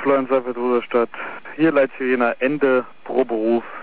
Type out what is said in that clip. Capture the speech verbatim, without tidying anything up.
Florian Seifert, Ruderstadt. Hier Leitsirena, Ende pro Beruf.